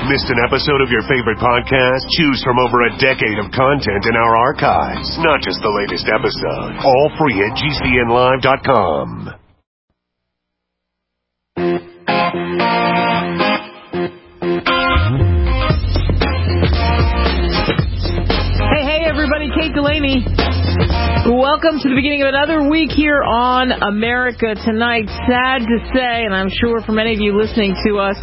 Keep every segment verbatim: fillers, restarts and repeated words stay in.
Missed an episode of your favorite podcast? Choose from over a decade of content in our archives, not just the latest episode. All free at G C N live dot com. Hey, hey, everybody. Kate Delaney. Welcome to the beginning of another week here on America Tonight. Sad to say, and I'm sure for many of you listening to us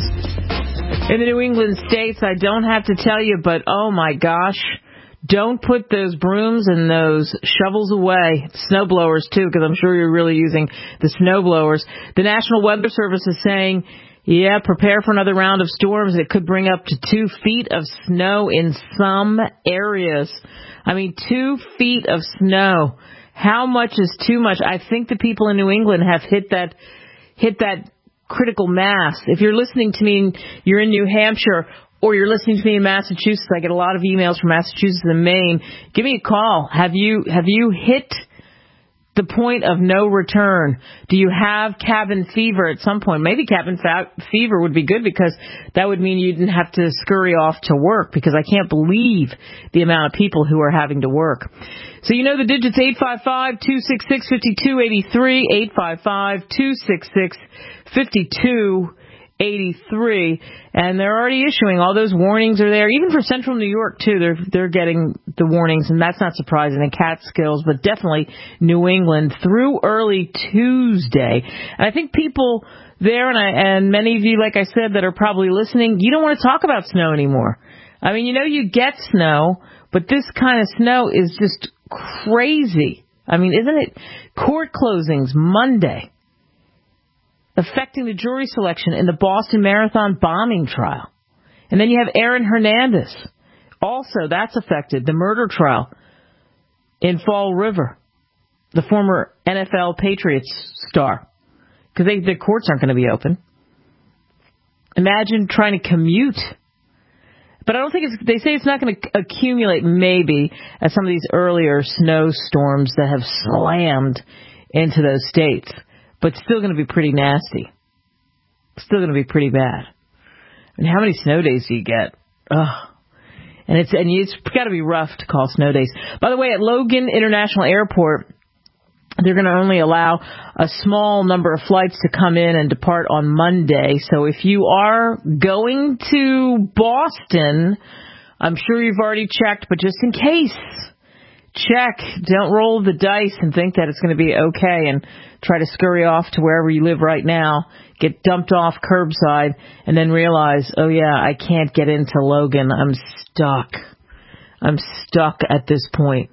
in the New England states, I don't have to tell you, but oh my gosh, don't put those brooms and those shovels away. Snow blowers too, because I'm sure you're really using the snow blowers. The National Weather Service is saying, yeah, prepare for another round of storms. It could bring up to two feet of snow in some areas. I mean, two feet of snow. How much is too much? I think the people in New England have hit that, hit that critical mass. If you're listening to me, you're in New Hampshire, or you're listening to me in Massachusetts. I get a lot of emails from Massachusetts and Maine. Give me a call. Have you, have you hit the point of no return? Do you have cabin fever at some point? Maybe cabin fa- fever would be good, because that would mean you didn't have to scurry off to work, because I can't believe the amount of people who are having to work. So you know the digits: eight five five, two six six, five two eight three, eight five five, two six six, five two eight three, and they're already issuing all those warnings are there. Even for Central New York too, they're they're getting the warnings, and that's not surprising. In Catskills, but definitely New England through early Tuesday. And I think people there, and I, and many of you, like I said, that are probably listening, you don't want to talk about snow anymore. I mean, you know, you get snow, but this kind of snow is just crazy. I mean, isn't it? Court closings Monday, affecting the jury selection in the Boston Marathon bombing trial. And then you have Aaron Hernandez. Also, that's affected the murder trial in Fall River, the former N F L Patriots star, because the courts aren't going to be open. Imagine trying to commute. But I don't think it's, they say it's not going to accumulate maybe as some of these earlier snowstorms that have slammed into those states. But still going to be pretty nasty. Still going to be pretty bad. I mean, how many snow days do you get? Ugh. And it's and it's got to be rough to call snow days. By the way, at Logan International Airport, they're going to only allow a small number of flights to come in and depart on Monday. So if you are going to Boston, I'm sure you've already checked, but just in case, check. Don't roll the dice and think that it's going to be okay and try to scurry off to wherever you live right now, get dumped off curbside, and then realize, oh, yeah, I can't get into Logan. I'm stuck. I'm stuck at this point.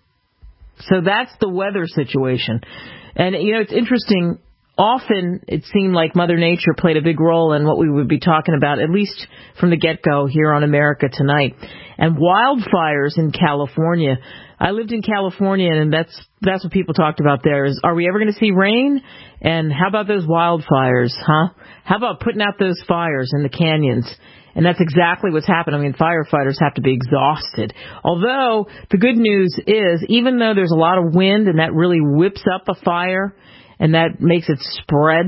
So that's the weather situation. And, you know, it's interesting. Often it seemed like Mother Nature played a big role in what we would be talking about, at least from the get-go here on America Tonight. And wildfires in California. I lived in California, and that's that's what people talked about there is, are we ever going to see rain? And how about those wildfires, huh? How about putting out those fires in the canyons? And that's exactly what's happened. I mean, firefighters have to be exhausted. Although the good news is, even though there's a lot of wind and that really whips up a fire and that makes it spread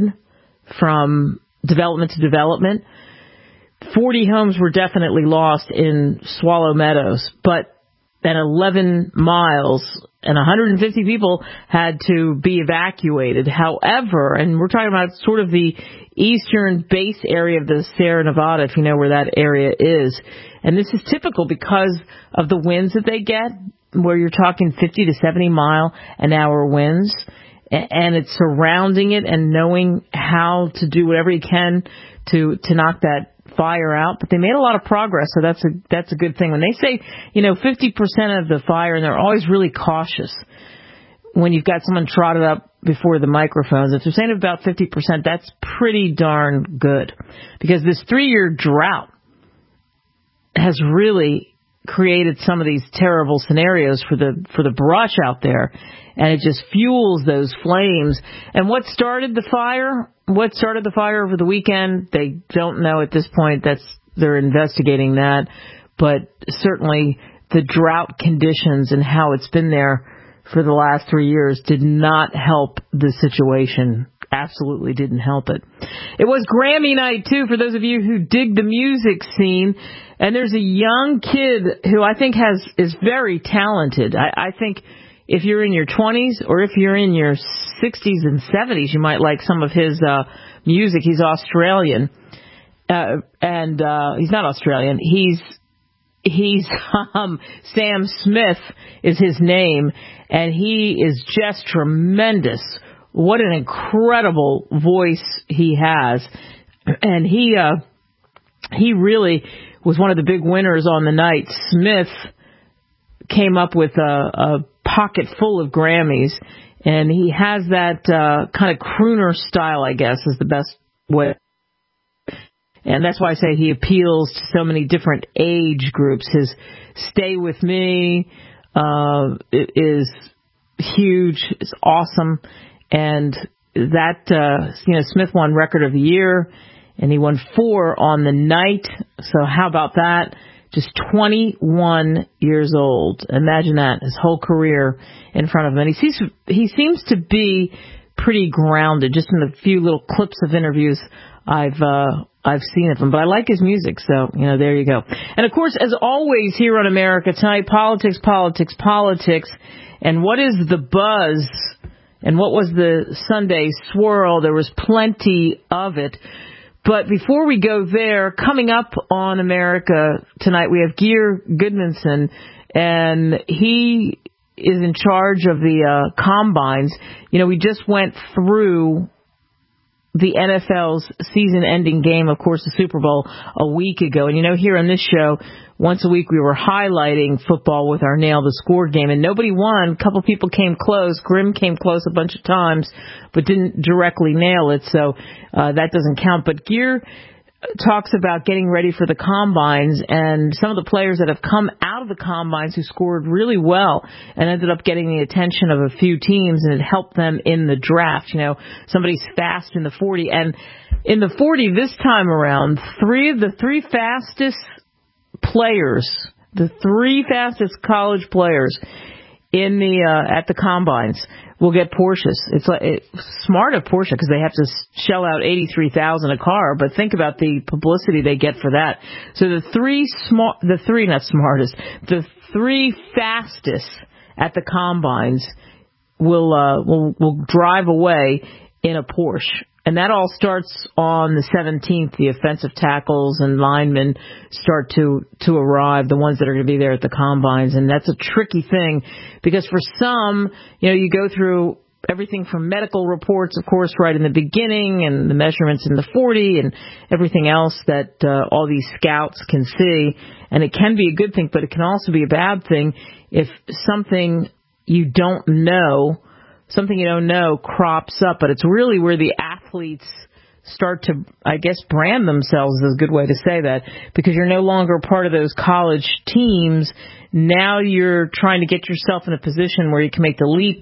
from development to development, forty homes were definitely lost in Swallow Meadows, but then eleven miles and one hundred fifty people had to be evacuated. However, and we're talking about sort of the eastern base area of the Sierra Nevada, if you know where that area is. And this is typical because of the winds that they get, where you're talking fifty to seventy mile an hour winds. And it's surrounding it and knowing how to do whatever you can to, to knock that fire out. But they made a lot of progress, so that's a that's a good thing. When they say, you know, fifty percent of the fire, and they're always really cautious when you've got someone trotted up before the microphones. If they're saying about fifty percent, that's pretty darn good, because this three-year drought has really created some of these terrible scenarios for the for the brush out there, and it just fuels those flames. And what started the fire? What started the fire over the weekend? They don't know at this point. That's they're investigating that, but certainly the drought conditions and how it's been there for the last three years did not help the situation absolutely didn't help it. It was Grammy night, too, for those of you who dig the music scene. And there's a young kid who I think has is very talented. I, I think if you're in your twenties or if you're in your sixties and seventies, you might like some of his uh, music. He's Australian. Uh, and uh, he's not Australian. He's he's um, Sam Smith is his name, and he is just tremendous. What an incredible voice he has, and he uh, he really was one of the big winners on the night. Smith came up with a, a pocket full of Grammys, and he has that uh, kind of crooner style, I guess, is the best way. And that's why I say he appeals to so many different age groups. His Stay With Me uh, is huge. It's awesome. And that, uh, you know, Smith won Record of the Year, and he won four on the night. So how about that? Just twenty-one years old. Imagine that, his whole career in front of him. And he seems, he seems to be pretty grounded, just in the few little clips of interviews I've uh, I've seen of him. But I like his music, so, you know, there you go. And, of course, as always here on America Tonight, politics, politics, politics. And what is the buzz? And what was the Sunday swirl? There was plenty of it. But before we go there, coming up on America Tonight, we have Geir Gudmundsson, and he is in charge of the uh, combines. You know, we just went through the N F L's season-ending game, of course, the Super Bowl, a week ago. And, you know, here on this show, once a week we were highlighting football with our Nail the Score game, and nobody won. A couple people came close. Grimm came close a bunch of times, but didn't directly nail it, so uh, that doesn't count. But Geir talks about getting ready for the combines and some of the players that have come out of the combines who scored really well and ended up getting the attention of a few teams, and it helped them in the draft. You know, somebody's fast in the forty, and in the forty this time around, three of the three fastest players, the three fastest college players in the uh, at the combines will get Porsches. It's like it's smart of Porsche because they have to shell out eighty-three thousand dollars a car, but think about the publicity they get for that. So the three smart, the three not smartest, the three fastest at the combines will uh, will will drive away in a Porsche. And that all starts on the seventeenth. The offensive tackles and linemen start to, to arrive, the ones that are going to be there at the combines. And that's a tricky thing because for some, you know, you go through everything from medical reports, of course, right in the beginning, and the measurements in the forty and everything else that uh, all these scouts can see. And it can be a good thing, but it can also be a bad thing if something you don't know Something you don't know crops up, but it's really where the athletes start to, I guess, brand themselves is a good way to say that, because you're no longer part of those college teams. Now you're trying to get yourself in a position where you can make the leap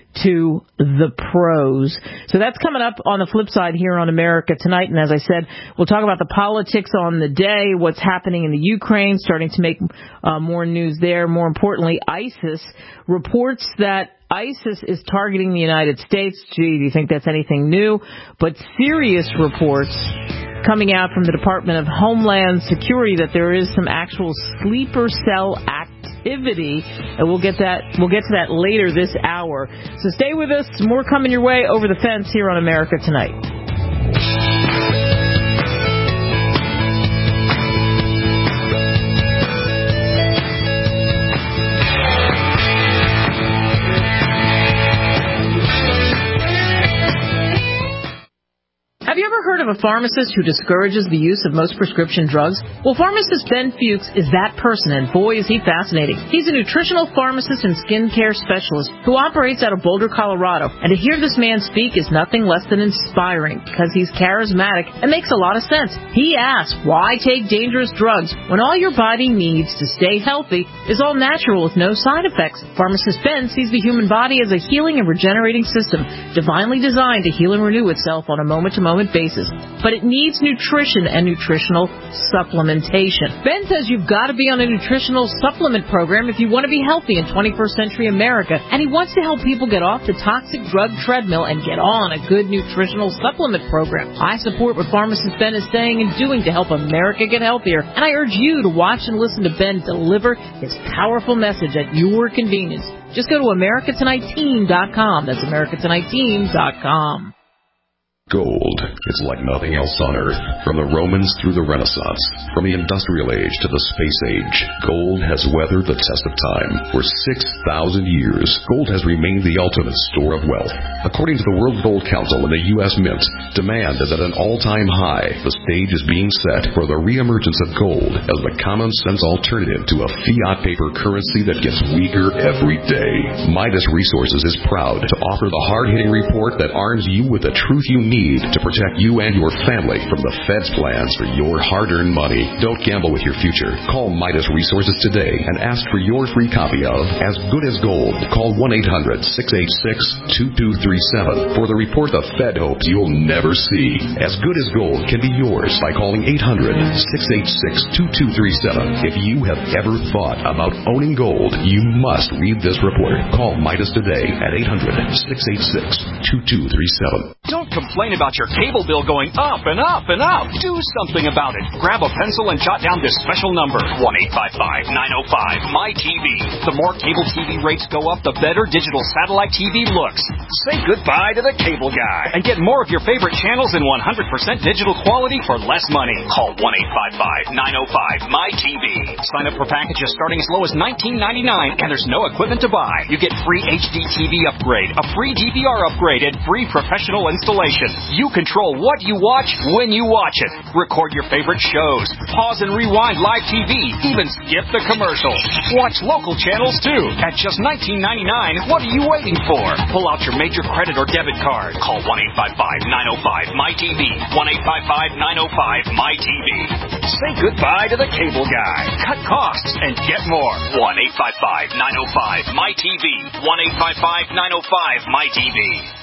to the pros. So that's coming up on the flip side here on America Tonight. And as I said, we'll talk about the politics on the day, what's happening in the Ukraine, starting to make uh, more news there. More importantly, ISIS reports that ISIS is targeting the United States. Gee, do you think that's anything new? But serious reports coming out from the Department of Homeland Security that there is some actual sleeper cell activity, and we'll get that we'll get to that later this hour. So stay with us. More coming your way over the fence here on America Tonight. Have you ever heard of a pharmacist who discourages the use of most prescription drugs? Well, pharmacist Ben Fuchs is that person, and boy, is he fascinating. He's a nutritional pharmacist and skincare specialist who operates out of Boulder, Colorado. And to hear this man speak is nothing less than inspiring because he's charismatic and makes a lot of sense. He asks, why take dangerous drugs when all your body needs to stay healthy is all natural with no side effects? Pharmacist Ben sees the human body as a healing and regenerating system, divinely designed to heal and renew itself on a moment-to-moment basis. but it needs nutrition and nutritional supplementation. Ben says you've got to be on a nutritional supplement program if you want to be healthy in twenty-first century America, and he wants to help people get off the toxic drug treadmill and get on a good nutritional supplement program. I support what pharmacist Ben is saying and doing to help America get healthier, and I urge you to watch and listen to Ben deliver his powerful message at your convenience. Just go to America Tonight Team dot com. That's America Tonight Team dot com. Gold is like nothing else on Earth. From the Romans through the Renaissance, from the Industrial Age to the Space Age, gold has weathered the test of time. For six thousand years, gold has remained the ultimate store of wealth. According to the World Gold Council and the U S Mint, demand is at an all-time high. The stage is being set for the reemergence of gold as the common-sense alternative to a fiat paper currency that gets weaker every day. Midas Resources is proud to offer the hard-hitting report that arms you with the truth you need to protect you and your family from the Fed's plans for your hard-earned money. Don't gamble with your future. Call Midas Resources today and ask for your free copy of As Good as Gold. Call one eight hundred six eight six two two three seven for the report the Fed hopes you'll never see. As Good as Gold can be yours by calling eight hundred six eight six two two three seven. If you have ever thought about owning gold, you must read this report. Call Midas today at eight hundred six eight six two two three seven. Don't complain about your cable bill going up and up and up. Do something about it. Grab a pencil and jot down this special number, one eight five five nine oh five M Y T V. The more cable T V rates go up, the better digital satellite T V looks. Say goodbye to the cable guy and get more of your favorite channels in one hundred percent digital quality for less money. Call one eight five five nine oh five M Y T V. Sign up for packages starting as low as nineteen ninety-nine, and there's no equipment to buy. You get free H D T V upgrade, a free D V R upgrade, and free professional installation. You control what you watch when you watch it. Record your favorite shows. Pause and rewind live T V. Even skip the commercials. Watch local channels too. At just nineteen ninety-nine, what are you waiting for? Pull out your major credit or debit card. Call one eight five five nine oh five M Y T V. one eight five five nine oh five M Y T V. Say goodbye to the cable guy. Cut costs and get more. one eight five five nine oh five M Y T V. one eight five five nine oh five M Y T V.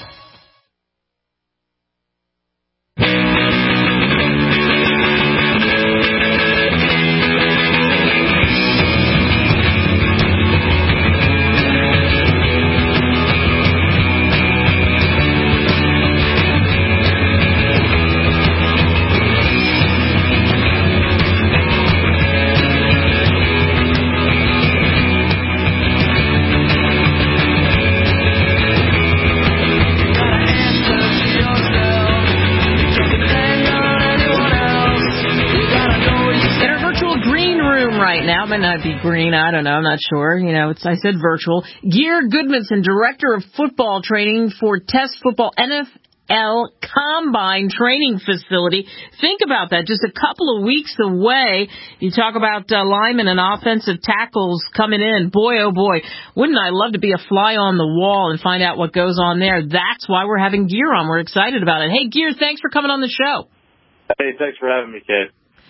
Now, it might not be green. I don't know. I'm not sure. You know, it's, I said virtual. Gear Goodmanson, Director of Football Training for Test Football N F L Combine Training Facility. Think about that. Just a couple of weeks away. You talk about uh, linemen and offensive tackles coming in. Boy, oh boy. Wouldn't I love to be a fly on the wall and find out what goes on there? That's why we're having Gear on. We're excited about it. Hey, Gear, thanks for coming on the show. Hey, thanks for having me, Kate.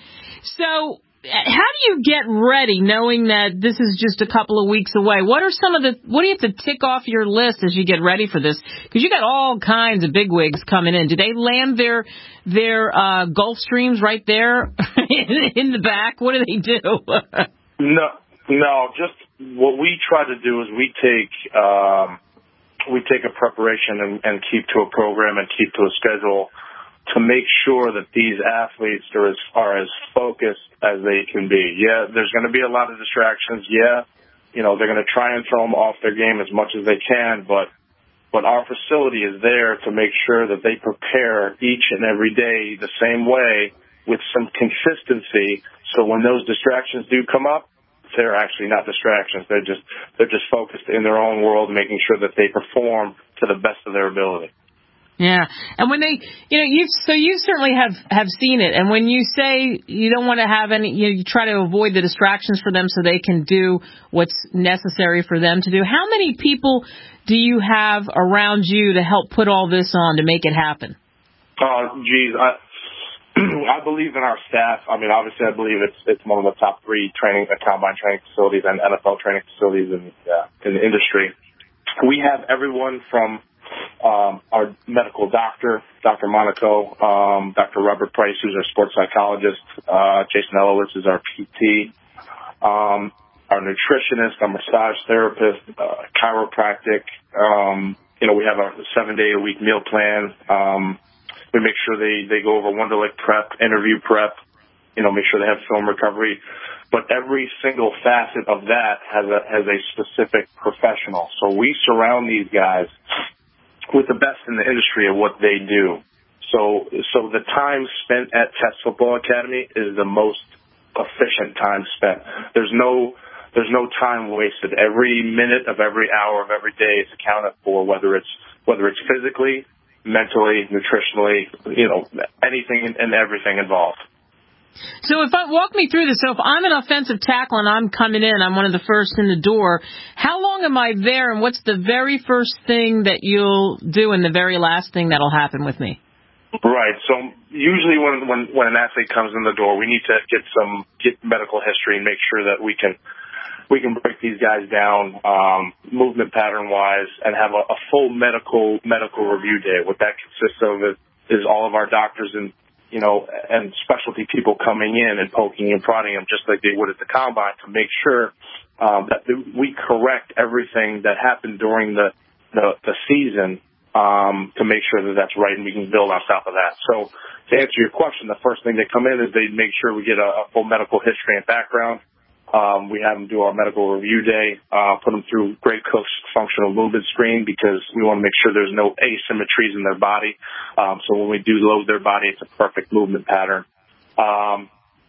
So, how do you get ready knowing that this is just a couple of weeks away? What are some of the, what do you have to tick off your list as you get ready for this? Because you got all kinds of bigwigs coming in. Do they land their, their, uh, Gulfstreams right there in, in the back? What do they do? no, no, just what we try to do is we take, um, we take a preparation and, and keep to a program and keep to a schedule to make sure that these athletes are as, are as focused as they can be. Yeah, there's going to be a lot of distractions. Yeah, you know, they're going to try and throw them off their game as much as they can, but but our facility is there to make sure that they prepare each and every day the same way with some consistency, so when those distractions do come up, they're actually not distractions. They're just they're just focused in their own world, making sure that they perform to the best of their ability. Yeah, and when they, you know, you so you certainly have, have seen it. And when you say you don't want to have any, you know, you try to avoid the distractions for them so they can do what's necessary for them to do. How many people do you have around you to help put all this on to make it happen? Oh, geez, I I believe in our staff. I mean, obviously, I believe it's it's one of the top three training, uh, combine training facilities and N F L training facilities in uh, in the industry. We have everyone from um, our medical doctor, Doctor Monaco, um, Doctor Robert Price, who's our sports psychologist, uh, Jason Elowitz is our P T, um, our nutritionist, our massage therapist, uh, chiropractic. Um, you know, we have a seven-day-a-week meal plan. Um, we make sure they, they go over Wonderlic prep, interview prep, you know, make sure they have film recovery. But every single facet of that has a has a specific professional. So we surround these guys with the best in the industry of what they do. So so the time spent at Test Football Academy is the most efficient time spent. There's no there's no time wasted. Every minute of every hour of every day is accounted for, whether it's whether it's physically, mentally, nutritionally, you know, anything and everything involved. So if I walk me through this, so if I'm an offensive tackle and I'm coming in, I'm one of the first in the door, how long am I there, and what's the very first thing that you'll do and the very last thing that'll happen with me? Right. So usually when, when, when an athlete comes in the door, we need to get some get medical history and make sure that we can we can break these guys down um, movement pattern wise and have a, a full medical medical review day. What that consists of is, is all of our doctors and you know, and specialty people coming in and poking and prodding them just like they would at the combine to make sure um, that we correct everything that happened during the, the, the season um, to make sure that that's right and we can build on top of that. So to answer your question, the first thing they come in is they make sure we get a, a full medical history and background. Um, we have them do our medical review day, uh, put them through Grey Cook's functional movement screen because we want to make sure there's no asymmetries in their body. Um, so when we do load their body, it's a perfect movement pattern. Um,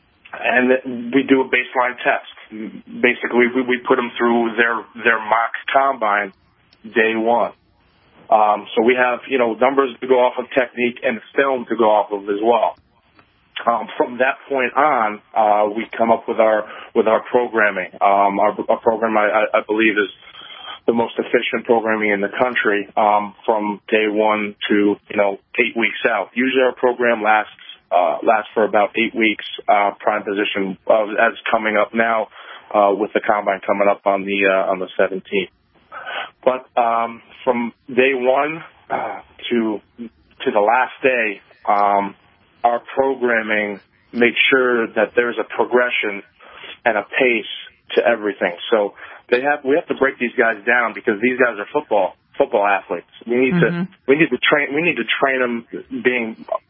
and we do a baseline test. Basically, we, we put them through their, their mock combine day one. Um, so we have, you know, numbers to go off of, technique, and film to go off of as well. Um, from that point on, uh, we come up with our with our programming. Um, our, our program, I, I believe, is the most efficient programming in the country um, from day one to you know eight weeks out. Usually, our program lasts uh, lasts for about eight weeks. Uh, prime position uh, as coming up now uh, with the combine coming up on the uh, on the seventeenth. But um, from day one uh, to to the last day. Um, Our programming makes sure that there's a progression and a pace to everything. So they have we have to break these guys down because these guys are football football athletes. We need mm-hmm. to we need to train we need to train them being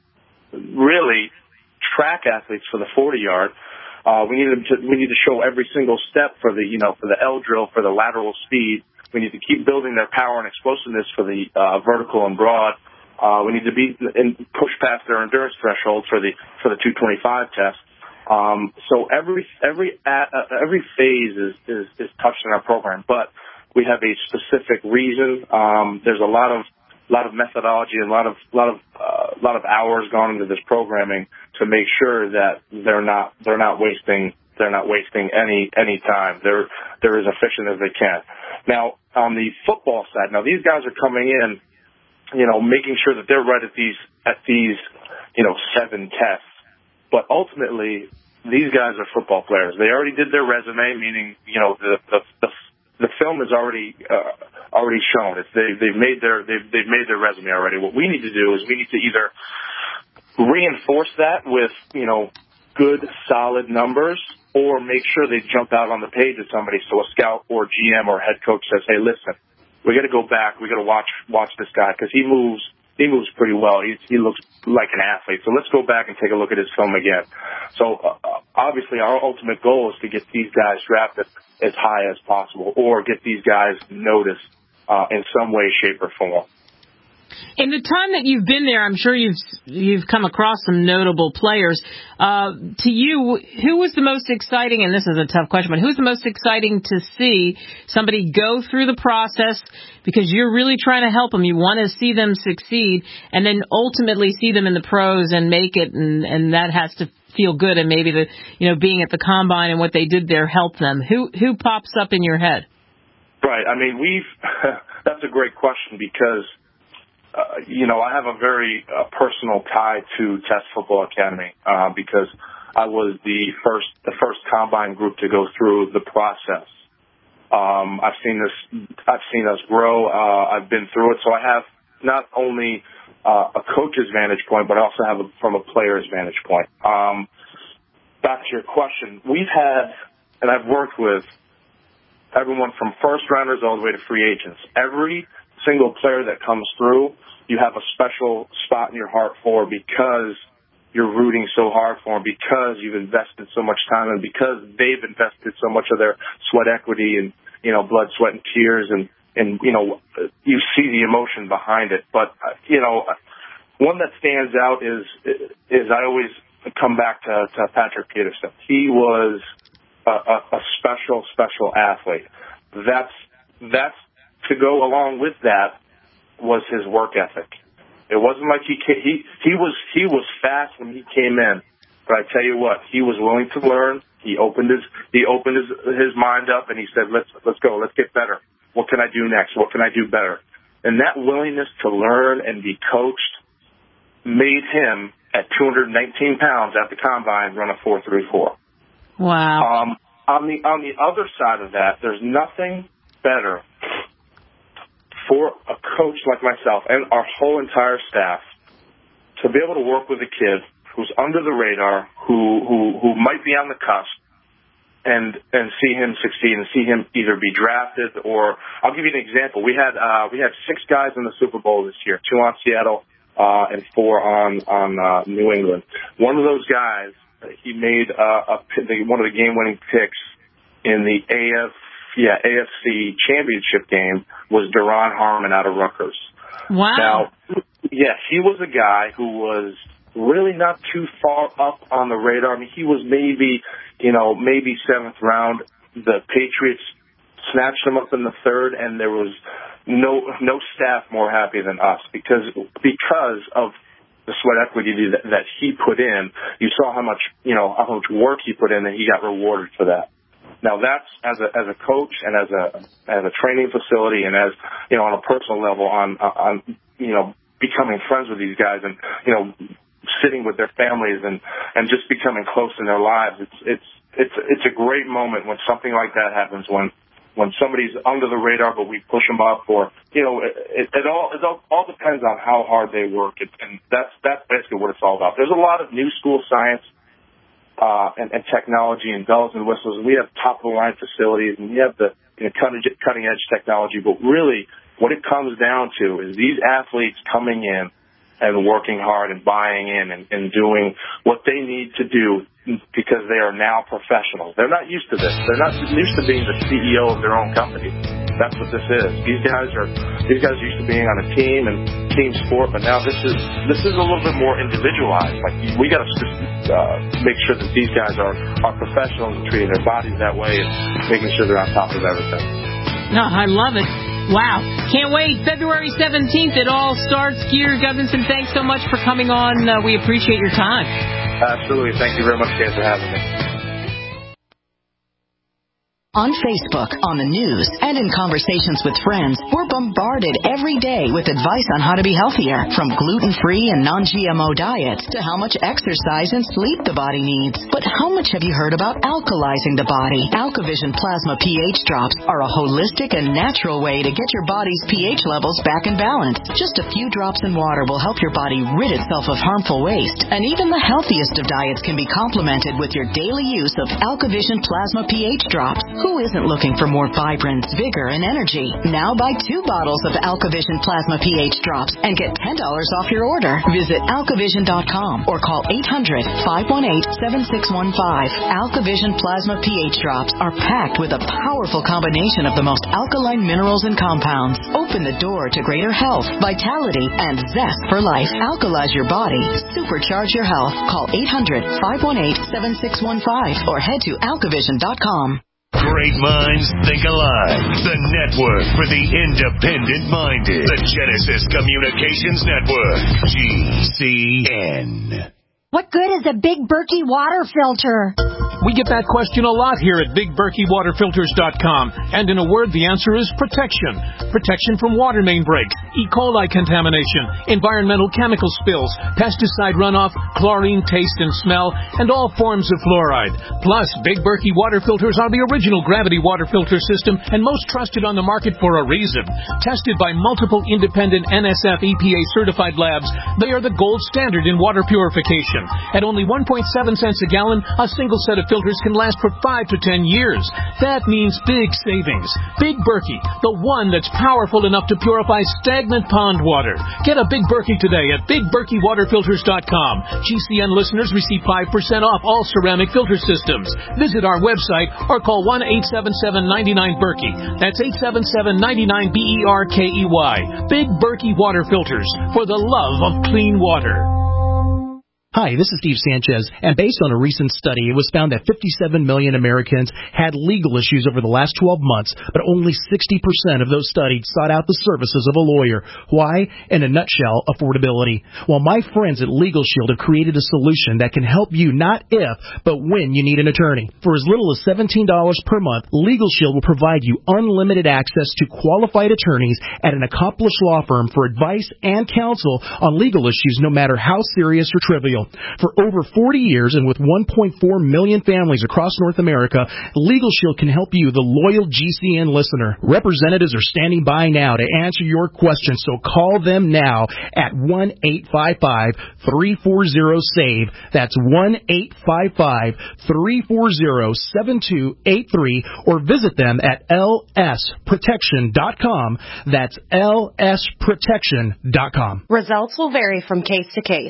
really track athletes for the forty yard. Uh, we need them to we need to show every single step for the you know for the L drill for the lateral speed. We need to keep building their power and explosiveness for the uh, vertical and broad. Uh, we need to be and push past their endurance threshold for the for the two twenty-five test. Um, so every every uh, every phase is, is is touched in our program, but we have a specific reason. Um, there's a lot of lot of methodology and a lot of lot of uh, lot of hours gone into this programming to make sure that they're not they're not wasting they're not wasting any any time. They're they're as efficient as they can. Now on the football side, now these guys are coming in. You know, making sure that they're right at these, at these, you know, seven tests. But ultimately, these guys are football players. They already did their resume, meaning, you know, the, the, the, the film is already, uh, already shown. It's, they, they've made their, they've, they've made their resume already. What we need to do is we need to either reinforce that with, you know, good, solid numbers, or make sure they jump out on the page at somebody so a scout or G M or head coach says, hey, listen, we got to go back. We got to watch watch this guy because he moves he moves pretty well. He he looks like an athlete. So let's go back and take a look at his film again. So uh, obviously, our ultimate goal is to get these guys drafted as high as possible, or get these guys noticed uh, in some way, shape, or form. In the time that you've been there, I'm sure you've you've come across some notable players. Uh, to you, who was the most exciting, and this is a tough question, but who's the most exciting to see somebody go through the process because you're really trying to help them. You want to see them succeed and then ultimately see them in the pros and make it, and, and that has to feel good, and maybe the you know being at the combine and what they did there helped them. Who who pops up in your head? Right. I mean, we've that's a great question because Uh, you know, I have a very uh, personal tie to Test Football Academy uh, because I was the first the first combine group to go through the process. Um, I've seen this. I've seen us grow. Uh, I've been through it, so I have not only uh, a coach's vantage point, but I also have it from a player's vantage point. Um, back to your question, we've had, and I've worked with everyone from first rounders all the way to free agents. Every single player that comes through, you have a special spot in your heart for because you're rooting so hard for them, because you've invested so much time and because they've invested so much of their sweat equity and, you know, blood, sweat, and tears, and, and you know, you see the emotion behind it. But, uh, you know, one that stands out is, is I always come back to, to Patrick Peterson. He was a, a, a special, special athlete. That's, that's to go along with that was his work ethic. It wasn't like he came, he he was he was fast when he came in, but I tell you what, he was willing to learn. He opened his he opened his his mind up, and he said, "Let's let's go, let's get better. What can I do next? What can I do better?" And that willingness to learn and be coached made him, at two hundred nineteen pounds at the combine, run a four three four. Wow. Um, on the on the other side of that, there's nothing better for a coach like myself and our whole entire staff to be able to work with a kid who's under the radar, who who who might be on the cusp, and and see him succeed and see him either be drafted or, I'll give you an example. We had uh, we had six guys in the Super Bowl this year, two on Seattle uh, and four on on uh, New England. One of those guys, he made uh, a one of the game-winning picks in the A F. Yeah, A F C championship game was Duron Harmon out of Rutgers. Wow. Now, yeah, he was a guy who was really not too far up on the radar. I mean, he was maybe, you know, maybe seventh round. The Patriots snatched him up in the third, and there was no no staff more happy than us because because of the sweat equity that, that he put in. You saw how much, you know, how much work he put in, and he got rewarded for that. Now that's as a as a coach and as a as a training facility and as, you know, on a personal level on on you know, becoming friends with these guys and, you know, sitting with their families and and just becoming close in their lives. It's it's it's it's a great moment when something like that happens, when when somebody's under the radar but we push them up, or, you know, it, it all it all, all depends on how hard they work, it, and that's that's basically what it's all about. There's a lot of new school science Uh, and, and technology and bells and whistles, and we have top-of-the-line facilities, and we have the, you know, cutting, cutting-edge technology. But really, what it comes down to is these athletes coming in and working hard and buying in and, and doing what they need to do because they are now professionals. They're not used to this. They're not used to being the C E O of their own company. That's what this is. These guys are these guys are used to being on a team and team sport, but now this is this is a little bit more individualized. Like, we got to uh, make sure that these guys are are professionals and treating their bodies that way and making sure they're on top of everything. No, I love it. Wow. Can't wait. February seventeenth, it all starts. Gear Gudmundsson, thanks so much for coming on. Uh, we appreciate your time. Absolutely. Thank you very much, guys, for having me. On Facebook, on the news, and in conversations with friends, we're bombarded every day with advice on how to be healthier, from gluten-free and non-G M O diets to how much exercise and sleep the body needs. But how much have you heard about alkalizing the body? AlkaVision Plasma pH drops are a holistic and natural way to get your body's pH levels back in balance. Just a few drops in water will help your body rid itself of harmful waste. And even the healthiest of diets can be complemented with your daily use of AlkaVision Plasma pH drops. Who isn't looking for more vibrance, vigor, and energy? Now buy two bottles of AlkaVision Plasma pH drops and get ten dollars off your order. Visit alkavision dot com or call eight hundred, five one eight, seven six one five. AlkaVision Plasma pH drops are packed with a powerful combination of the most alkaline minerals and compounds. Open the door to greater health, vitality, and zest for life. Alkalize your body. Supercharge your health. Call eight hundred, five one eight, seven six one five or head to alkavision dot com. Great minds think alike. The network for the independent-minded. The Genesis Communications Network. G C N. What good is a big Berkey water filter? We get that question a lot here at Big Berkey Water Filters dot com. And in a word, the answer is protection. Protection from water main breaks, E. coli contamination, environmental chemical spills, pesticide runoff, chlorine taste and smell, and all forms of fluoride. Plus, Big Berkey Water Filters are the original gravity water filter system and most trusted on the market for a reason. Tested by multiple independent N S F E P A certified labs, they are the gold standard in water purification. At only one point seven cents a gallon, a single set of filters can last for five to ten years. That means big savings. Big Berkey, the one that's powerful enough to purify stagnant pond water. Get a Big Berkey today at Big Berkey Water Filters dot com. G C N listeners receive five percent off all ceramic filter systems. Visit our website or call one eight seven seven, nine nine, Berkey. That's eight seven seven, nine nine, B E R K E Y. Big Berkey Water Filters, for the love of clean water. Hi, this is Steve Sanchez, and based on a recent study, it was found that fifty-seven million Americans had legal issues over the last twelve months, but only sixty percent of those studied sought out the services of a lawyer. Why? In a nutshell, affordability. Well, my friends at Legal Shield have created a solution that can help you not if, but when you need an attorney. For as little as seventeen dollars per month, Legal Shield will provide you unlimited access to qualified attorneys at an accomplished law firm for advice and counsel on legal issues, no matter how serious or trivial. For over forty years and with one point four million families across North America, Legal Shield can help you, the loyal G C N listener. Representatives are standing by now to answer your questions, so call them now at one eight five five, three four zero, SAVE. That's one eight five five, three four zero, seven two eight three, or visit them at L S protection dot com. That's L S protection dot com. Results will vary from case to case.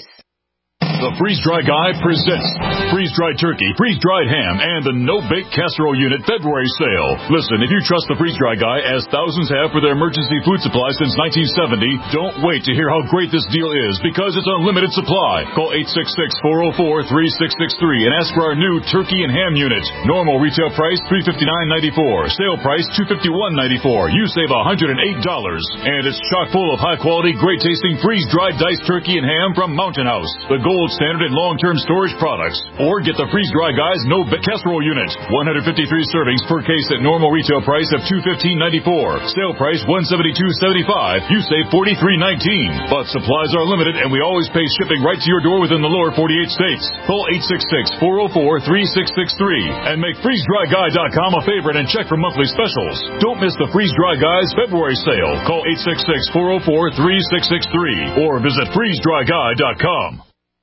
The Freeze-Dry Guy presents freeze-dried turkey, freeze-dried ham, and the no-bake casserole unit February sale. Listen, if you trust the Freeze-Dry Guy, as thousands have for their emergency food supply since nineteen seventy, don't wait to hear how great this deal is, because it's unlimited supply. Call eight six six, four oh four, three six six three and ask for our new turkey and ham unit. Normal retail price three hundred fifty-nine dollars and ninety-four cents. Sale price two hundred fifty-one dollars and ninety-four cents. You save one hundred eight dollars. And it's chock full of high-quality, great-tasting freeze-dried diced turkey and ham from Mountain House, the gold standard in long-term storage products. Or get the Freeze-Dry Guy's no-bake casserole unit. one hundred fifty-three servings per case at normal retail price of two hundred fifteen dollars and ninety-four cents. Sale price one hundred seventy-two dollars and seventy-five cents. You save forty-three dollars and nineteen cents. But supplies are limited, and we always pay shipping right to your door within the lower forty-eight states. Call eight six six, four oh four, three six six three and make freeze dry guy dot com a favorite and check for monthly specials. Don't miss the Freeze-Dry Guy's February sale. Call eight six six, four oh four, three six six three or visit freeze dry guy dot com.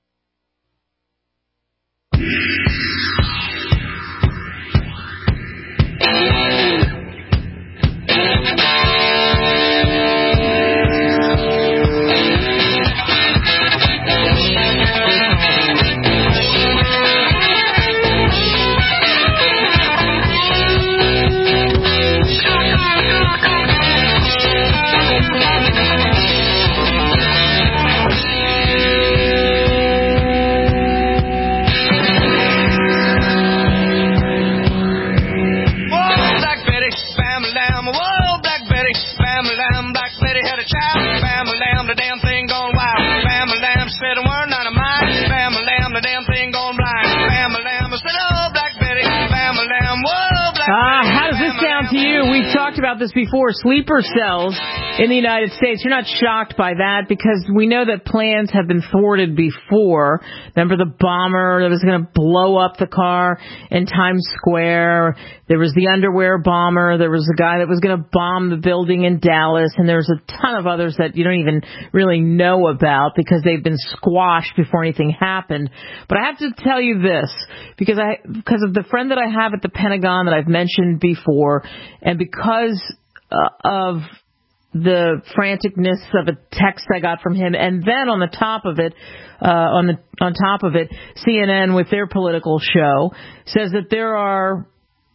About this before, sleeper cells in the United States. You're not shocked by that because we know that plans have been thwarted before. Remember the bomber that was going to blow up the car in Times Square? There was the underwear bomber. There was the guy that was going to bomb the building in Dallas, and there's a ton of others that you don't even really know about because they've been squashed before anything happened. But I have to tell you this because I because of the friend that I have at the Pentagon that I've mentioned before, and because uh, of the franticness of a text I got from him, and then on the top of it, uh, on the on top of it, C N N with their political show says that there are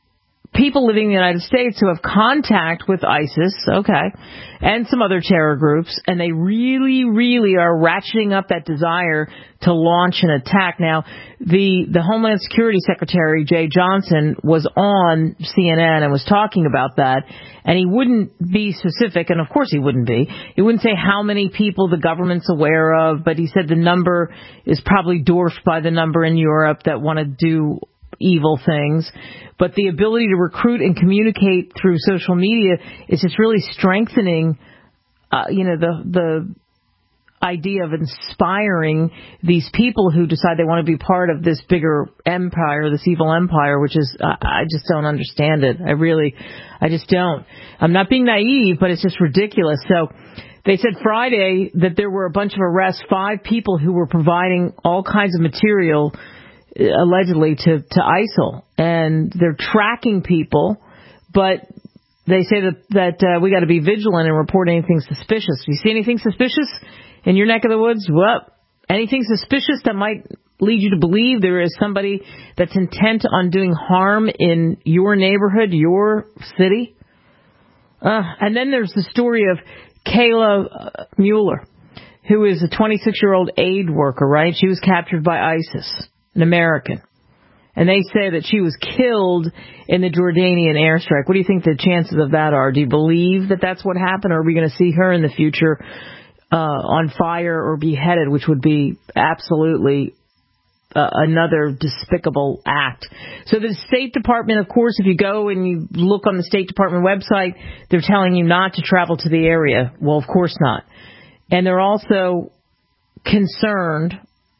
people living in the United States who have contact with ISIS, okay, and some other terror groups, and they really, really are ratcheting up that desire to launch an attack. Now, the, the Homeland Security Secretary, Jay Johnson, was on C N N and was talking about that, and he wouldn't be specific, and of course he wouldn't be. He wouldn't say how many people the government's aware of, but he said the number is probably dwarfed by the number in Europe that want to do evil things, but the ability to recruit and communicate through social media is just really strengthening, uh, you know, the the idea of inspiring these people who decide they want to be part of this bigger empire, this evil empire, which is, uh, I just don't understand it. I really, I just don't. I'm not being naive, but it's just ridiculous. So they said Friday that there were a bunch of arrests, five people who were providing all kinds of material, uh, allegedly, to, to ISIL. And they're tracking people, but they say that, that uh, we got to be vigilant and report anything suspicious. If you see anything suspicious in your neck of the woods, well, anything suspicious that might lead you to believe there is somebody that's intent on doing harm in your neighborhood, your city. Uh, and then there's the story of Kayla Mueller, who is a twenty-six-year-old aid worker, right? She was captured by ISIS, an American. And they say that she was killed in the Jordanian airstrike. What do you think the chances of that are? Do you believe that that's what happened, or are we going to see her in the future uh, on fire or beheaded, which would be absolutely uh, another despicable act? So the State Department, of course, if you go and you look on the State Department website, they're telling you not to travel to the area. Well, of course not. And they're also concerned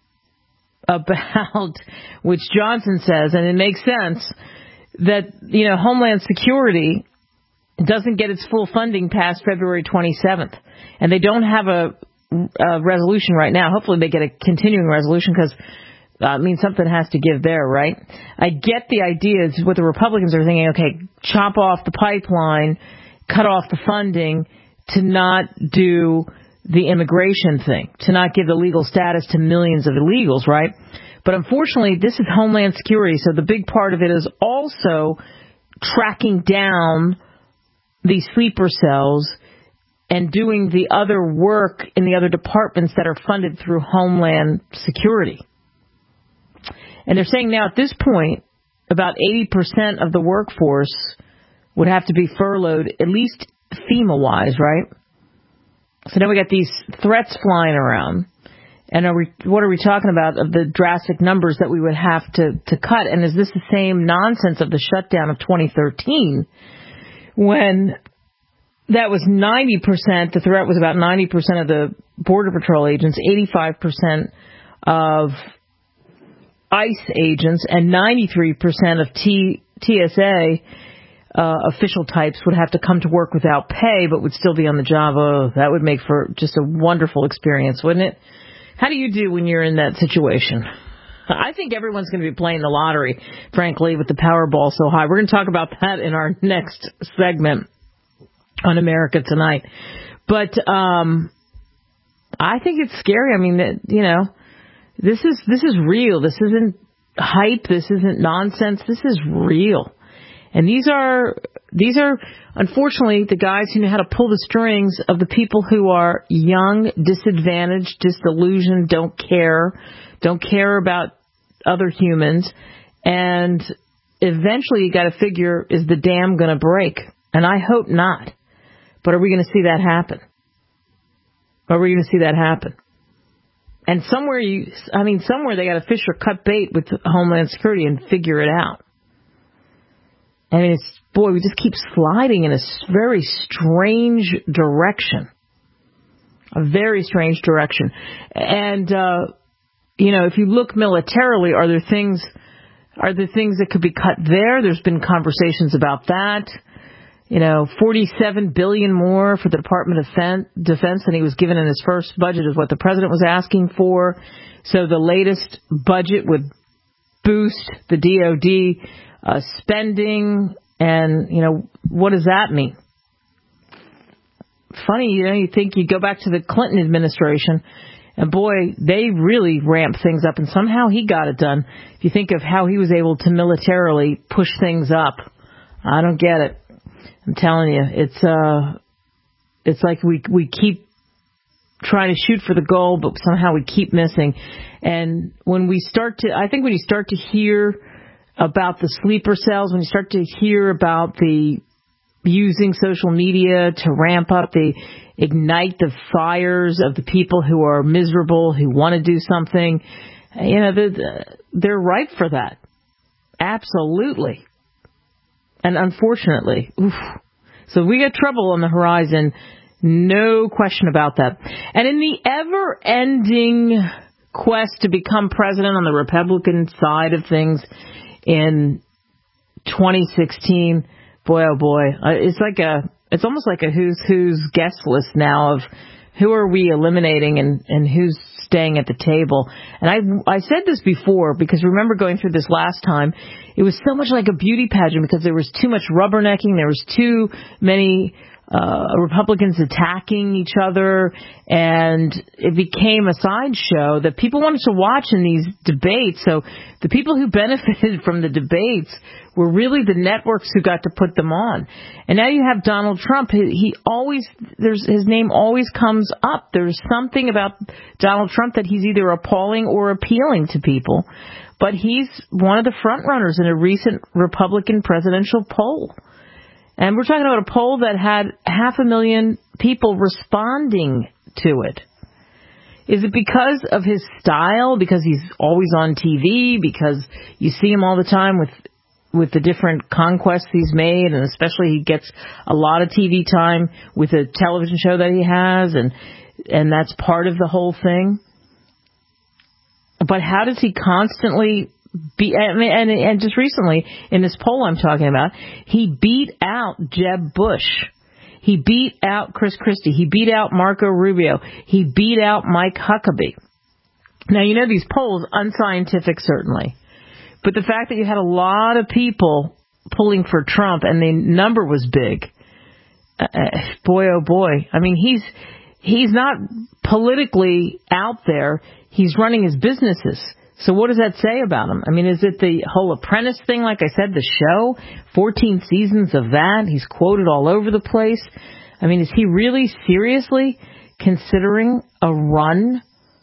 about, which Johnson says, and it makes sense, that, you know, Homeland Security doesn't get its full funding past February twenty-seventh. And they don't have a, a resolution right now. Hopefully they get a continuing resolution, because uh, I mean, something has to give there, right? I get the idea. It's what the Republicans are thinking, okay, chop off the pipeline, cut off the funding to not do the immigration thing, to not give the legal status to millions of illegals, right? But unfortunately, this is Homeland Security, so the big part of it is also tracking down these sleeper cells and doing the other work in the other departments that are funded through Homeland Security. And they're saying now at this point, about eighty percent of the workforce would have to be furloughed, at least FEMA-wise, right? So now we got these threats flying around. And are we, what are we talking about of the drastic numbers that we would have to, to cut? And is this the same nonsense of the shutdown of twenty thirteen, when that was ninety percent, the threat was about ninety percent of the Border Patrol agents, eighty-five percent of ICE agents, and ninety-three percent of T, TSA Uh, official types would have to come to work without pay, but would still be on the job. Oh, that would make for just a wonderful experience, wouldn't it? How do you do when you're in that situation? I think everyone's going to be playing the lottery, frankly, with the Powerball so high. We're going to talk about that in our next segment on America Tonight. But um, I think it's scary. I mean, that, you know, this is this is real. This isn't hype. This isn't nonsense. This is real. And these are, these are, unfortunately, the guys who know how to pull the strings of the people who are young, disadvantaged, disillusioned, don't care, don't care about other humans. And eventually you got to figure, is the dam going to break? And I hope not. But are we going to see that happen? Are we going to see that happen? And somewhere you, I mean, somewhere they got to fish or cut bait with Homeland Security and figure it out. And it's, boy, we just keep sliding in a very strange direction. A very strange direction. And, uh, you know, if you look militarily, are there things, are there things that could be cut there? There's been conversations about that. You know, forty-seven billion dollars more for the Department of Defense than he was given in his first budget is what the president was asking for. So the latest budget would boost the D O D Uh, spending, and, you know, what does that mean? Funny, you know, you think you go back to the Clinton administration, and boy, they really ramped things up, and somehow he got it done. If you think of how he was able to militarily push things up, I don't get it. I'm telling you, it's uh, it's like we we keep trying to shoot for the goal, but somehow we keep missing. And when we start to, I think when you start to hear about the sleeper cells, when you start to hear about the using social media to ramp up, the ignite the fires of the people who are miserable, who want to do something, you know, they're, they're ripe for that. Absolutely. And unfortunately, oof. So we got trouble on the horizon, no question about that. And in the ever-ending quest to become president on the Republican side of things in twenty sixteen, boy, oh boy, it's like a, it's almost like a who's who's guest list now of who are we eliminating and, and who's staying at the table. And I I said this before because remember going through this last time, it was so much like a beauty pageant because there was too much rubbernecking, there was too many uh, Republicans attacking each other, and it became a sideshow that people wanted to watch in these debates. So the people who benefited from the debates were really the networks who got to put them on. And now you have Donald Trump. He, he always, there's, his name always comes up. There's something about Donald Trump that he's either appalling or appealing to people. But he's one of the front runners in a recent Republican presidential poll. And we're talking about a poll that had half a million people responding to it. Is it because of his style? Because he's always on T V? Because you see him all the time with with the different conquests he's made, and especially he gets a lot of T V time with a television show that he has, and and that's part of the whole thing. But how does he constantly be, I mean, and, and just recently in this poll I'm talking about, he beat out Jeb Bush. He beat out Chris Christie. He beat out Marco Rubio. He beat out Mike Huckabee. Now, you know these polls, unscientific certainly. But the fact that you had a lot of people pulling for Trump and the number was big, uh, boy, oh boy. I mean, he's he's not politically out there. He's running his businesses. So what does that say about him? I mean, is it the whole Apprentice thing? Like I said, the show, fourteen seasons of that. He's quoted all over the place. I mean, is he really seriously considering a run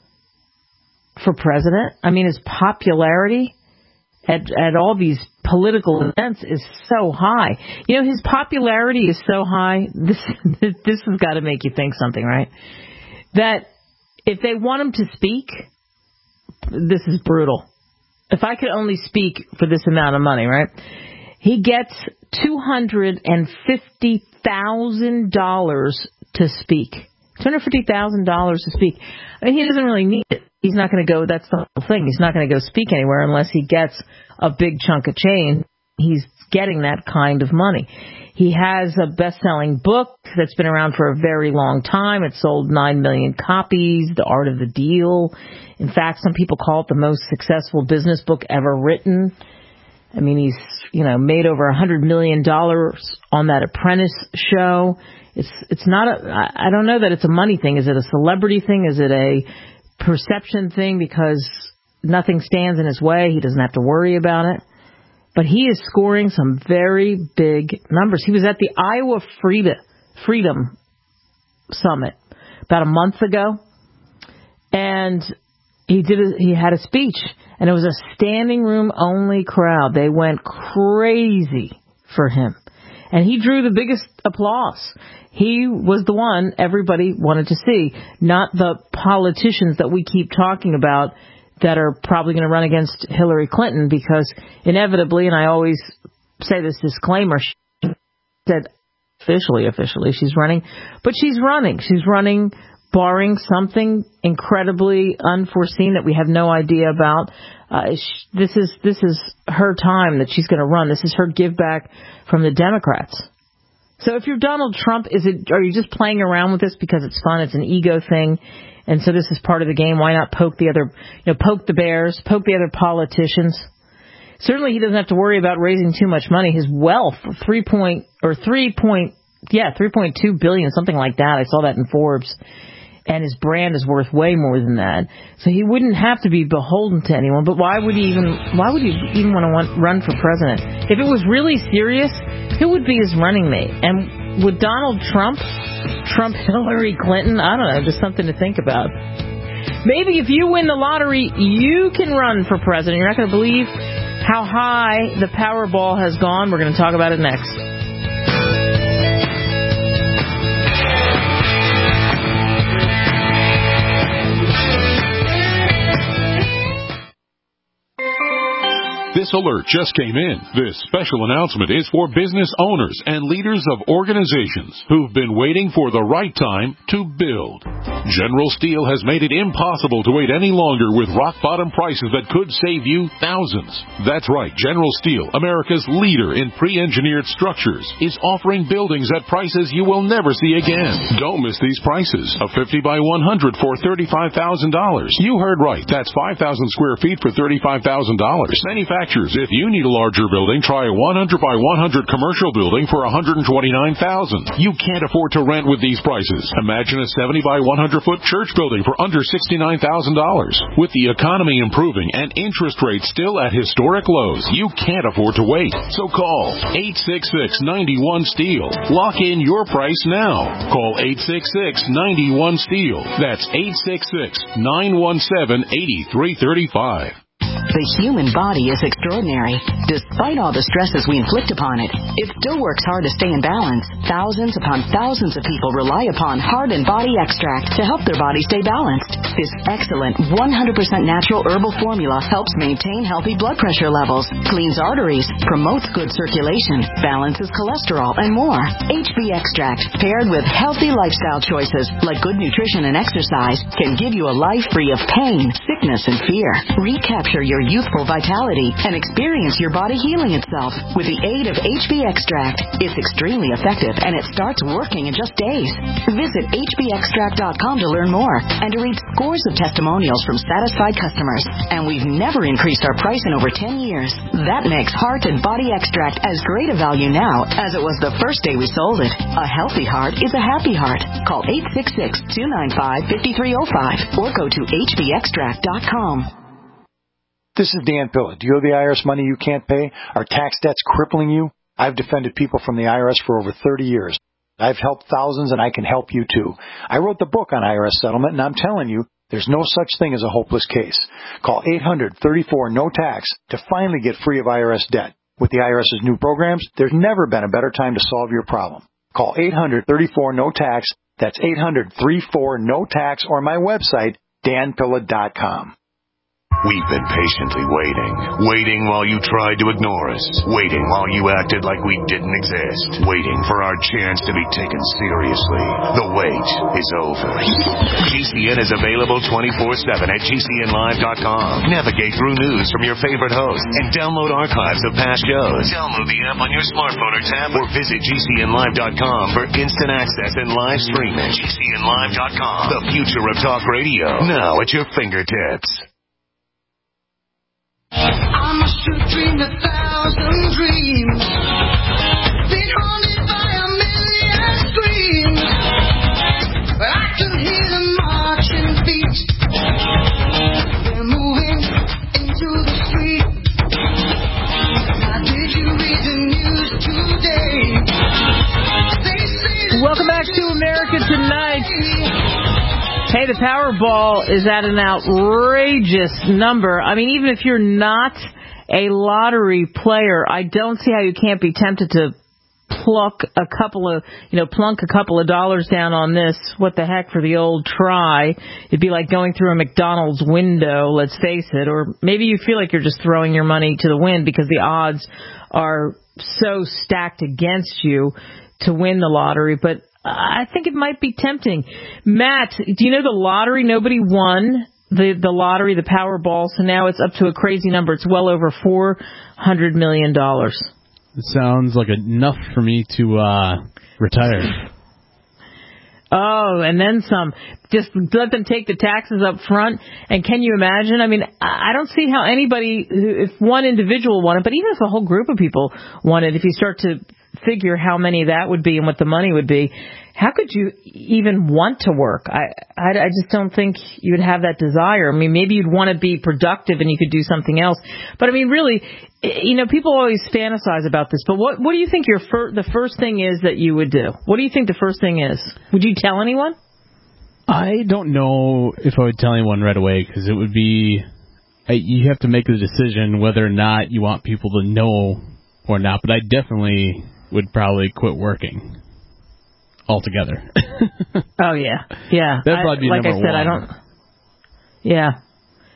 for president? I mean, his popularity at, at all these political events is so high. You know, his popularity is so high. This, this has got to make you think something, right? That if they want him to speak, this is brutal. If I could only speak for this amount of money, right? He gets two hundred fifty thousand dollars to speak. two hundred fifty thousand dollars to speak. I mean, he doesn't really need it. He's not going to go, that's the whole thing. He's not going to go speak anywhere unless he gets a big chunk of change. He's getting that kind of money. He has a best-selling book that's been around for a very long time. It sold nine million copies, The Art of the Deal. In fact, some people call it the most successful business book ever written. I mean, he's, you know, made over one hundred million dollars on that Apprentice show. It's it's not a, I don't know that it's a money thing. Is it a celebrity thing? Is it a perception thing because nothing stands in his way? He doesn't have to worry about it. But he is scoring some very big numbers. He was at the Iowa Freedom, Freedom Summit about a month ago, and he did. A, he had a speech, and it was a standing room only crowd. They went crazy for him, and he drew the biggest applause. He was the one everybody wanted to see, not the politicians that we keep talking about that are probably going to run against Hillary Clinton, because inevitably, and I always say this disclaimer, she said officially, officially she's running, but she's running. She's running barring something incredibly unforeseen that we have no idea about. Uh, she, this is this is her time that she's going to run. This is her give back from the Democrats. So if you're Donald Trump, is it are you just playing around with this because it's fun? It's an ego thing. And so this is part of the game. Why not poke the other, you know, poke the bears, poke the other politicians? Certainly he doesn't have to worry about raising too much money. His wealth, three point, or three point, yeah, three point two billion, something like that. I saw that in Forbes. And his brand is worth way more than that. So he wouldn't have to be beholden to anyone. But why would he even, why would he even want to want, run for president? If it was really serious, who would be his running mate? And would Donald Trump Trump Hillary Clinton? I don't know, just something to think about. Maybe if you win the lottery, you can run for president. You're not going to believe how high the Powerball has gone. We're going to talk about it next. This alert just came in. This special announcement is for business owners and leaders of organizations who've been waiting for the right time to build. General Steel has made it impossible to wait any longer with rock-bottom prices that could save you thousands. That's right. General Steel, America's leader in pre-engineered structures, is offering buildings at prices you will never see again. Don't miss these prices. A fifty by one hundred for thirty-five thousand dollars. You heard right. That's five thousand square feet for thirty-five thousand dollars. Manufacturers, if you need a larger building, try a one hundred by one hundred commercial building for one hundred twenty-nine thousand dollars. You can't afford to rent with these prices. Imagine a seventy by one hundred foot church building for under sixty-nine thousand dollars. With the economy improving and interest rates still at historic lows, you can't afford to wait. So call eight six six, nine one, STEEL. Lock in your price now. Call eight six six, nine one, STEEL. That's eight six six, nine one seven, eight three three five. The human body is extraordinary. Despite all the stresses we inflict upon it, it still works hard to stay in balance. Thousands upon thousands of people rely upon Heart and Body Extract to help their body stay balanced. This excellent one hundred percent natural herbal formula helps maintain healthy blood pressure levels, cleans arteries, promotes good circulation, balances cholesterol, and more. H B Extract, paired with healthy lifestyle choices like good nutrition and exercise, can give you a life free of pain, sickness, and fear. Recapture your youthful vitality and experience your body healing itself with the aid of H B Extract. It's extremely effective and it starts working in just days. Visit H B extract dot com to learn more and to read scores of testimonials from satisfied customers. And we've never increased our price in over ten years. That makes Heart and Body Extract as great a value now as it was the first day we sold it. A healthy heart is a happy heart. Call eight six six, two nine five, five three zero five or go to H B extract dot com. This is Dan Pilla. Do you owe the I R S money you can't pay? Are tax debts crippling you? I've defended people from the I R S for over thirty years. I've helped thousands, and I can help you, too. I wrote the book on I R S settlement, and I'm telling you, there's no such thing as a hopeless case. Call eight hundred, thirty-four, no tax to finally get free of I R S debt. With the IRS's new programs, there's never been a better time to solve your problem. Call eight hundred, thirty-four, no tax. That's eight hundred, thirty-four, no tax, or my website, dan pilla dot com. We've been patiently waiting. Waiting while you tried to ignore us. Waiting while you acted like we didn't exist. Waiting for our chance to be taken seriously. The wait is over. G C N is available twenty-four seven at G C N live dot com. Navigate through news from your favorite hosts and download archives of past shows. Download the app on your smartphone or tablet or visit G C N live dot com for instant access and live streaming. G C N live dot com. The future of talk radio. Now at your fingertips. I must have dreamed a thousand dreams, been haunted by a million screams, but I can hear them marching feet. They're moving into the street. Now did you read the news today? They say welcome back to America Tonight. Hey, the Powerball is at an outrageous number. I mean, even if you're not a lottery player, I don't see how you can't be tempted to pluck a couple of, you know, plunk a couple of dollars down on this. What the heck for the old try? It'd be like going through a McDonald's window, let's face it. Or maybe you feel like you're just throwing your money to the wind because the odds are so stacked against you to win the lottery. But I think it might be tempting. Matt, do you know the lottery? Nobody won the, the lottery, the Powerball, so now it's up to a crazy number. It's well over four hundred million dollars. It sounds like enough for me to uh, retire. Oh, and then some. Just let them take the taxes up front. And can you imagine? I mean, I don't see how anybody, if one individual won it, but even if a whole group of people won it, if you start to figure how many that would be and what the money would be, how could you even want to work? I, I, I just don't think you would have that desire. I mean, maybe you'd want to be productive and you could do something else. But, I mean, really, you know, people always fantasize about this. But what, what do you think your fir- the first thing is that you would do? What do you think the first thing is? Would you tell anyone? I don't know if I would tell anyone right away because it would be, you have to make the decision whether or not you want people to know or not. But I definitely would probably quit working altogether. Oh, yeah. Yeah. That'd probably be I, like number I said, one. I don't. Yeah.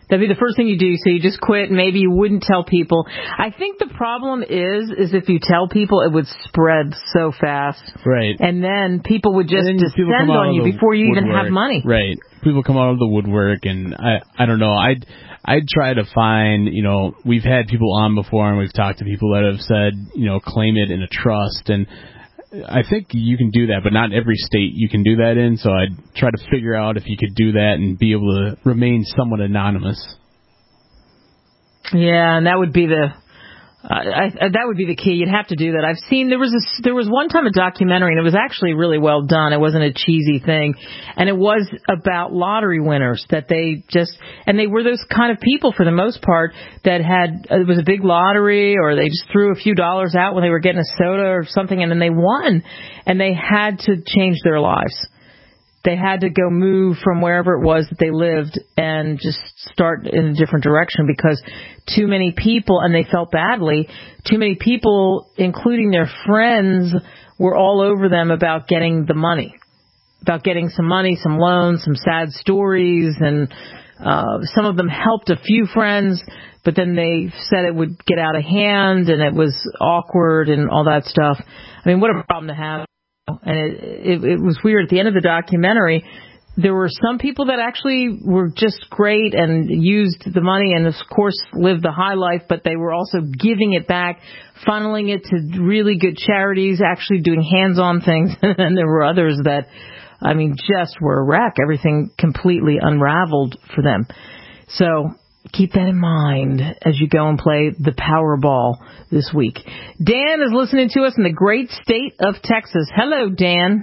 That'd be the first thing you do. So you just quit. Maybe you wouldn't tell people. I think the problem is, is if you tell people, it would spread so fast. Right. And then people would just descend on you before you woodwork. even have money. Right. People come out of the woodwork, and I, I don't know. I'd, I'd try to find, you know, we've had people on before, and we've talked to people that have said, you know, claim it in a trust, and I think you can do that, but not every state you can do that in, so I'd try to figure out if you could do that and be able to remain somewhat anonymous. Yeah, and that would be the uh, I, I, that would be the key. You'd have to do that. I've seen there was a, there was one time a documentary, and it was actually really well done. It wasn't a cheesy thing, and it was about lottery winners that they just and they were those kind of people for the most part that had it was a big lottery, or they just threw a few dollars out when they were getting a soda or something, and then they won, and they had to change their lives. They had to go move from wherever it was that they lived and just start in a different direction because too many people, and they felt badly, too many people, including their friends, were all over them about getting the money, about getting some money, some loans, some sad stories, and uh, some of them helped a few friends, but then they said it would get out of hand and it was awkward and all that stuff. I mean, what a problem to have. And it, it, it was weird. At the end of the documentary, there were some people that actually were just great and used the money and, of course, lived the high life, but they were also giving it back, funneling it to really good charities, actually doing hands-on things. And there were others that, I mean, just were a wreck. Everything completely unraveled for them. So keep that in mind as you go and play the Powerball this week. Dan is listening to us in the great state of Texas. Hello, Dan.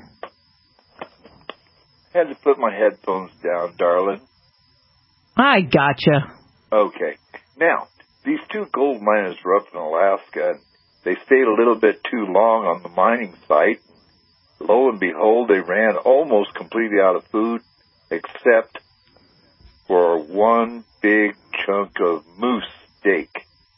Had to put my headphones down, darling. I gotcha. Okay. Now, these two gold miners were up in Alaska, and they stayed a little bit too long on the mining site. Lo and behold, they ran almost completely out of food, except for one big chunk of moose steak.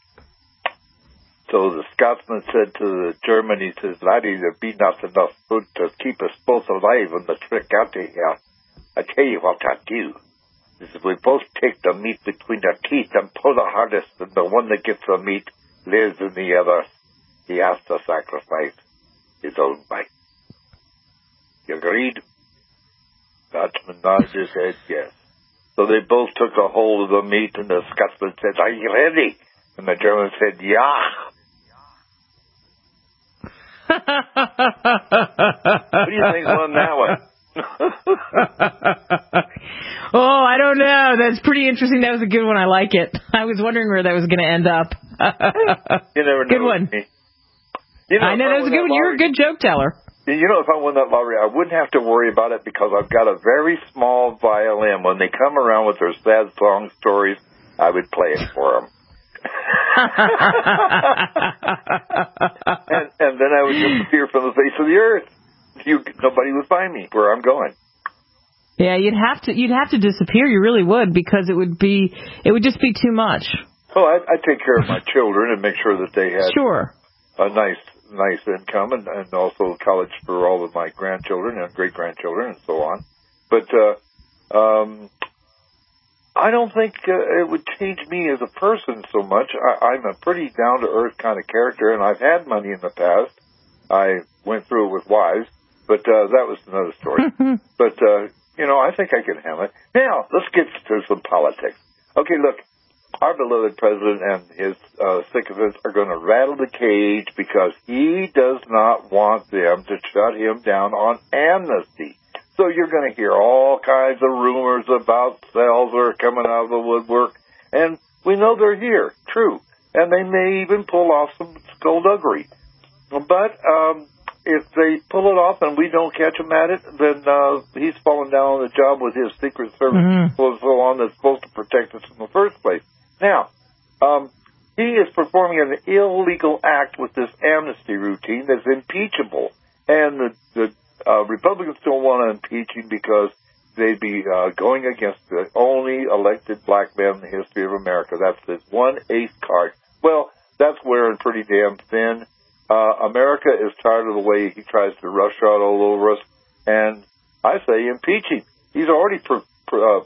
So the Scotsman said to the German, he says, laddie, there be not enough food to keep us both alive on the trip out of here. I tell you what I do. Is we both take the meat between our teeth and pull the hardest, and the one that gets the meat lives in the other. He has to sacrifice his own life. You agreed? Scotsman nodded his head, yes. So they both took a hold of the meat, and the Scotsman said, are you ready? And the German said, yeah. What do you think won that one? Oh, I don't know. That's pretty interesting. That was a good one. I like it. I was wondering where that was going to end up. You never know. Good one. You know, I know that was a good one. You're a good joke teller. You know, if I won that lottery, I wouldn't have to worry about it because I've got a very small violin. When they come around with their sad song stories, I would play it for them. and, and then I would disappear from the face of the earth. You, nobody would find me where I'm going. Yeah, you'd have to you'd have to disappear. You really would, because it would be it would just be too much. Oh, I, I take care of my children and make sure that they had sure a nice nice income, and, and also college for all of my grandchildren and great grandchildren and so on. But uh, um, I don't think uh, it would change me as a person so much. I, I'm a pretty down to earth kind of character, and I've had money in the past. I went through it with wives, but uh, that was another story. But uh, you know, I think I can handle it. Now let's get to some politics. Okay, look. Our beloved president and his uh, sycophants are going to rattle the cage because he does not want them to shut him down on amnesty. So you're going to hear all kinds of rumors about cells that are coming out of the woodwork, and we know they're here, true, and they may even pull off some skullduggery. But um, if they pull it off and we don't catch him at it, then uh, he's fallen down on the job with his Secret Service mm-hmm. and so on that's supposed to protect us in the first place. Now, um, he is performing an illegal act with this amnesty routine that's impeachable. And the, the uh, Republicans don't want to impeach him because they'd be uh, going against the only elected black man in the history of America. That's this one ace card. Well, that's wearing pretty damn thin. Uh, America is tired of the way he tries to roughshod all over us. And I say impeach him. He's already per, per, uh,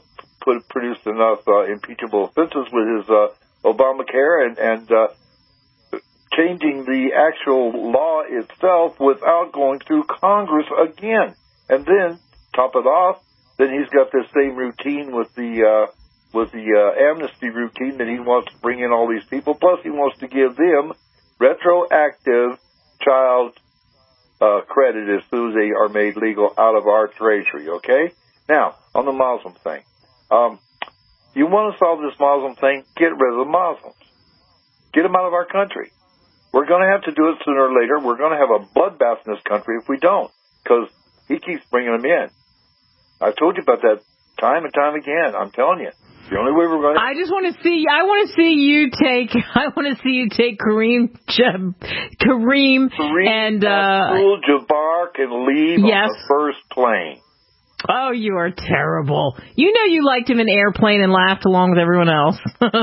put, produced enough uh, impeachable offenses with his uh, Obamacare and, and uh, changing the actual law itself without going through Congress again. And then, top it off, then he's got this same routine with the uh, with the uh, amnesty routine that he wants to bring in all these people. Plus, he wants to give them retroactive child uh, credit as soon as they are made legal out of our treasury. Okay. Now, on the Muslim thing, um, you want to solve this Muslim thing? Get rid of the Muslims. Get them out of our country. We're going to have to do it sooner or later. We're going to have a bloodbath in this country if we don't, because he keeps bringing them in. I've told you about that time and time again. I'm telling you. The only way we're going to... I just want to see, I want to see you take, I want to see you take Kareem, Jab, Kareem, Kareem and, uh... Abdul-Jabbar can leave yes. on the first plane. Oh, you are terrible. You know you liked him in Airplane and laughed along with everyone else.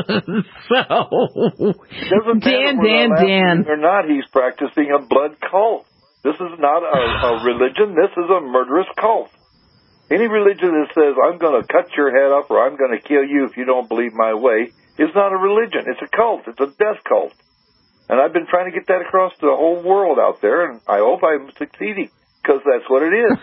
So, Dan, Dan, Dan. Or not, he's practicing a blood cult. This is not a, a religion. This is a murderous cult. Any religion that says, I'm going to cut your head off or I'm going to kill you if you don't believe my way is not a religion. It's a cult. It's a death cult. And I've been trying to get that across to the whole world out there, and I hope I'm succeeding, because that's what it is.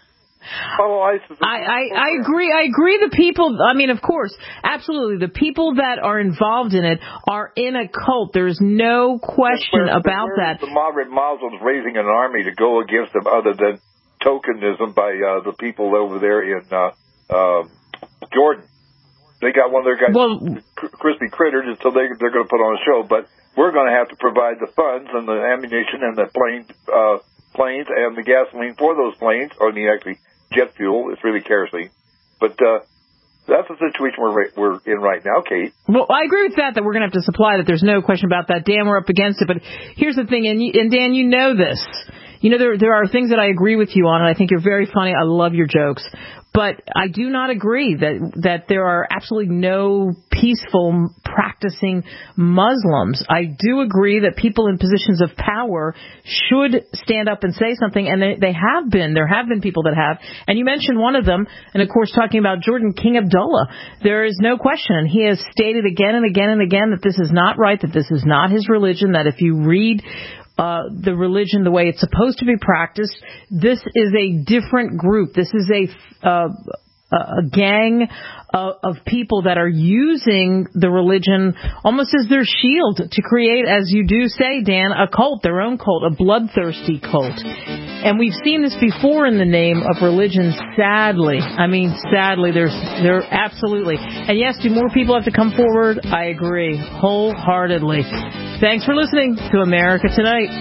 Oh, I, I, I agree. I agree. The people, I mean, of course, absolutely. The people that are involved in it are in a cult. There's no question where, about where that. The moderate Muslims raising an army to go against them other than tokenism by uh, the people over there in uh, uh, Jordan. They got one of their guys, well, crispy critters, and so they, they're going to put on a show. But we're going to have to provide the funds and the ammunition and the plane, uh, planes and the gasoline for those planes, or the actually jet fuel. It's really kerosene. But uh, that's the situation we're we're in right now, Kate. Well, I agree with that, that we're going to have to supply that. There's no question about that. Dan, we're up against it. But here's the thing, and, you, and Dan, you know this. You know, there there are things that I agree with you on, and I think you're very funny. I love your jokes. But I do not agree that that there are absolutely no peaceful practicing Muslims. I do agree that people in positions of power should stand up and say something, and they, they have been. There have been people that have. And you mentioned one of them, and, of course, talking about Jordan, King Abdullah. There is no question, and he has stated again and again and again that this is not right, that this is not his religion, that if you read Uh, the religion the way it's supposed to be practiced, this is a different group. This is a uh, a gang of, of people that are using the religion almost as their shield to create, as you do say, Dan, a cult, their own cult, a bloodthirsty cult. And we've seen this before in the name of religion, sadly. I mean, sadly, there's there absolutely. And yes, do more people have to come forward? I agree wholeheartedly. Thanks for listening to America Tonight.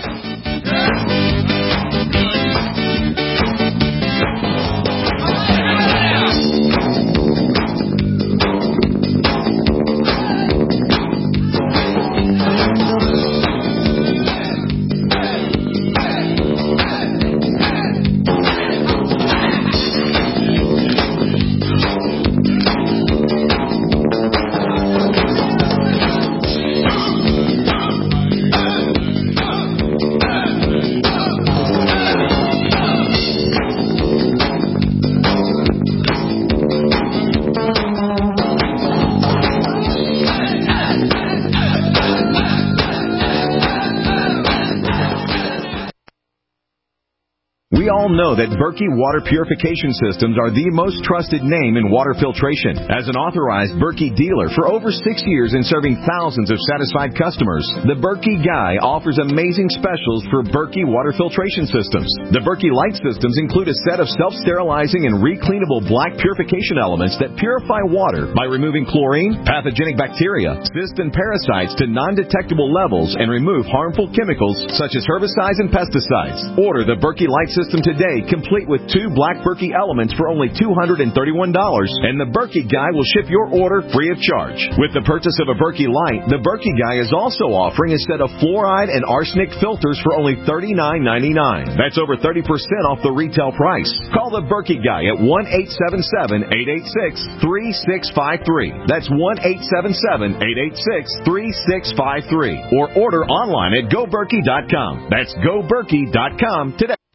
We all know that Berkey Water Purification Systems are the most trusted name in water filtration. As an authorized Berkey dealer for over six years and serving thousands of satisfied customers, the Berkey Guy offers amazing specials for Berkey Water Filtration Systems. The Berkey Light Systems include a set of self-sterilizing and recleanable black purification elements that purify water by removing chlorine, pathogenic bacteria, cysts, and parasites to non-detectable levels and remove harmful chemicals such as herbicides and pesticides. Order the Berkey Light System today, complete with two black Berkey elements for only two hundred thirty-one dollars, and the Berkey Guy will ship your order free of charge. With the purchase of a Berkey Light, the Berkey Guy is also offering a set of fluoride and arsenic filters for only thirty-nine ninety-nine. That's over thirty percent off the retail price. Call the Berkey Guy at one eight seven seven, eight eight six, three six five three. That's one eight seven seven, eight eight six, three six five three. Or order online at go berkey dot com. That's go berkey dot com today.